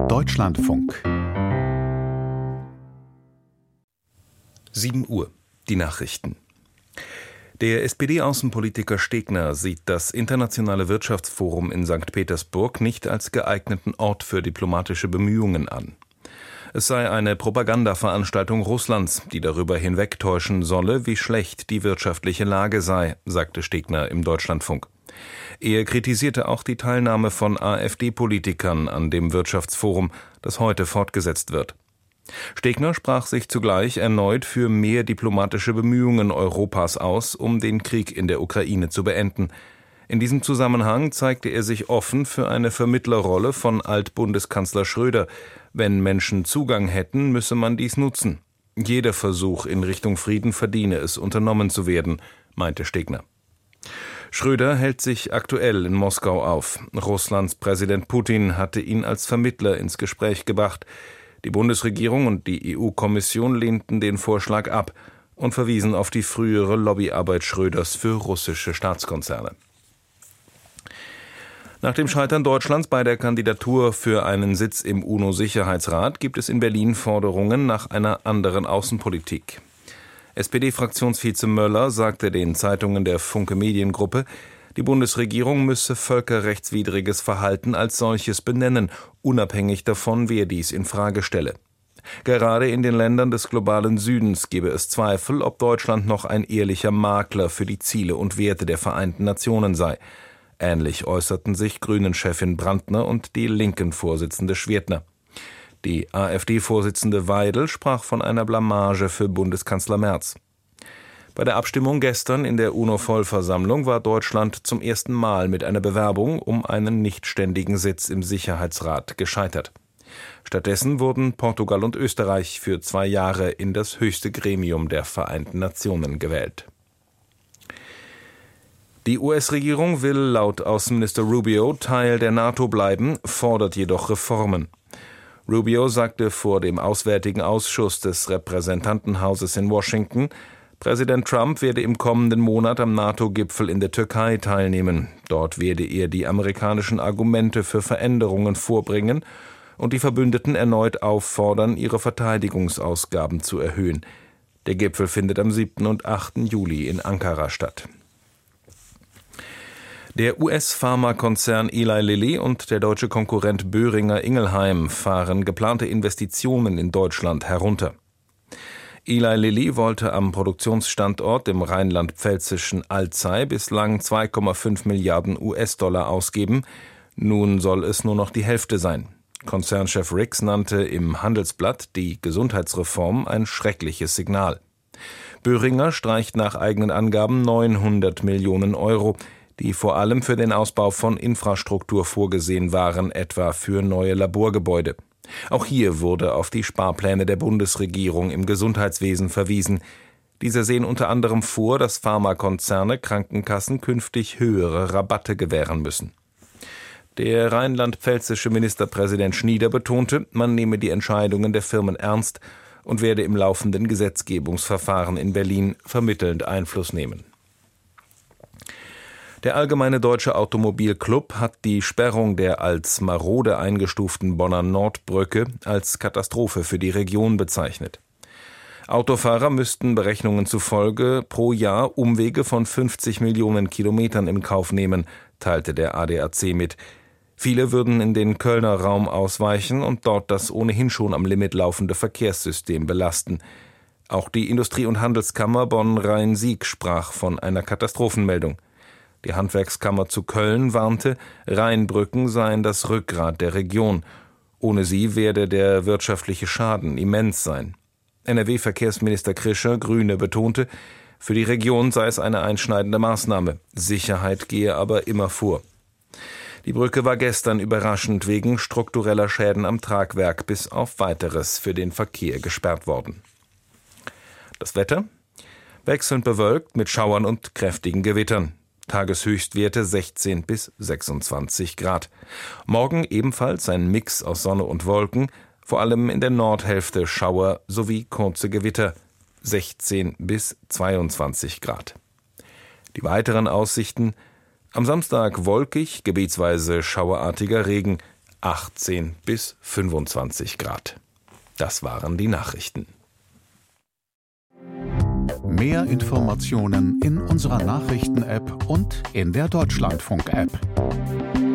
Deutschlandfunk. 7 Uhr, die Nachrichten. Der SPD-Außenpolitiker Stegner sieht das Internationale Wirtschaftsforum in St. Petersburg nicht als geeigneten Ort für diplomatische Bemühungen an. Es sei eine Propagandaveranstaltung Russlands, die darüber hinwegtäuschen solle, wie schlecht die wirtschaftliche Lage sei, sagte Stegner im Deutschlandfunk. Er kritisierte auch die Teilnahme von AfD-Politikern an dem Wirtschaftsforum, das heute fortgesetzt wird. Stegner sprach sich zugleich erneut für mehr diplomatische Bemühungen Europas aus, um den Krieg in der Ukraine zu beenden. In diesem Zusammenhang zeigte er sich offen für eine Vermittlerrolle von Altbundeskanzler Schröder. Wenn Menschen Zugang hätten, müsse man dies nutzen. Jeder Versuch in Richtung Frieden verdiene es, unternommen zu werden, meinte Stegner. Schröder hält sich aktuell in Moskau auf. Russlands Präsident Putin hatte ihn als Vermittler ins Gespräch gebracht. Die Bundesregierung und die EU-Kommission lehnten den Vorschlag ab und verwiesen auf die frühere Lobbyarbeit Schröders für russische Staatskonzerne. Nach dem Scheitern Deutschlands bei der Kandidatur für einen Sitz im UNO-Sicherheitsrat gibt es in Berlin Forderungen nach einer anderen Außenpolitik. SPD-Fraktionsvize Möller sagte den Zeitungen der Funke Mediengruppe, die Bundesregierung müsse völkerrechtswidriges Verhalten als solches benennen, unabhängig davon, wer dies in Frage stelle. Gerade in den Ländern des globalen Südens gebe es Zweifel, ob Deutschland noch ein ehrlicher Makler für die Ziele und Werte der Vereinten Nationen sei. Ähnlich äußerten sich Grünen-Chefin Brandner und die Linken-Vorsitzende Schwerdtner. Die AfD-Vorsitzende Weidel sprach von einer Blamage für Bundeskanzler Merz. Bei der Abstimmung gestern in der UNO-Vollversammlung war Deutschland zum ersten Mal mit einer Bewerbung um einen nichtständigen Sitz im Sicherheitsrat gescheitert. Stattdessen wurden Portugal und Österreich für 2 Jahre in das höchste Gremium der Vereinten Nationen gewählt. Die US-Regierung will laut Außenminister Rubio Teil der NATO bleiben, fordert jedoch Reformen. Rubio sagte vor dem Auswärtigen Ausschuss des Repräsentantenhauses in Washington, Präsident Trump werde im kommenden Monat am NATO-Gipfel in der Türkei teilnehmen. Dort werde er die amerikanischen Argumente für Veränderungen vorbringen und die Verbündeten erneut auffordern, ihre Verteidigungsausgaben zu erhöhen. Der Gipfel findet am 7. und 8. Juli in Ankara statt. Der US-Pharmakonzern Eli Lilly und der deutsche Konkurrent Boehringer Ingelheim fahren geplante Investitionen in Deutschland herunter. Eli Lilly wollte am Produktionsstandort im rheinland-pfälzischen Alzey bislang 2,5 Milliarden US-Dollar ausgeben. Nun soll es nur noch die Hälfte sein. Konzernchef Rix nannte im Handelsblatt die Gesundheitsreform ein schreckliches Signal. Boehringer streicht nach eigenen Angaben 900 Millionen Euro, die vor allem für den Ausbau von Infrastruktur vorgesehen waren, etwa für neue Laborgebäude. Auch hier wurde auf die Sparpläne der Bundesregierung im Gesundheitswesen verwiesen. Diese sehen unter anderem vor, dass Pharmakonzerne Krankenkassen künftig höhere Rabatte gewähren müssen. Der rheinland-pfälzische Ministerpräsident Schnieder betonte, man nehme die Entscheidungen der Firmen ernst und werde im laufenden Gesetzgebungsverfahren in Berlin vermittelnd Einfluss nehmen. Der Allgemeine Deutsche Automobilclub hat die Sperrung der als marode eingestuften Bonner Nordbrücke als Katastrophe für die Region bezeichnet. Autofahrer müssten Berechnungen zufolge pro Jahr Umwege von 50 Millionen Kilometern in Kauf nehmen, teilte der ADAC mit. Viele würden in den Kölner Raum ausweichen und dort das ohnehin schon am Limit laufende Verkehrssystem belasten. Auch die Industrie- und Handelskammer Bonn-Rhein-Sieg sprach von einer Katastrophenmeldung. Die Handwerkskammer zu Köln warnte, Rheinbrücken seien das Rückgrat der Region. Ohne sie werde der wirtschaftliche Schaden immens sein. NRW-Verkehrsminister Krischer, Grüne, betonte, für die Region sei es eine einschneidende Maßnahme. Sicherheit gehe aber immer vor. Die Brücke war gestern überraschend wegen struktureller Schäden am Tragwerk bis auf Weiteres für den Verkehr gesperrt worden. Das Wetter? Wechselnd bewölkt mit Schauern und kräftigen Gewittern. Tageshöchstwerte 16 bis 26 Grad. Morgen ebenfalls ein Mix aus Sonne und Wolken, vor allem in der Nordhälfte Schauer sowie kurze Gewitter, 16 bis 22 Grad. Die weiteren Aussichten: am Samstag wolkig, gebietsweise schauerartiger Regen, 18 bis 25 Grad. Das waren die Nachrichten. Mehr Informationen in unserer Nachrichten-App und in der Deutschlandfunk-App.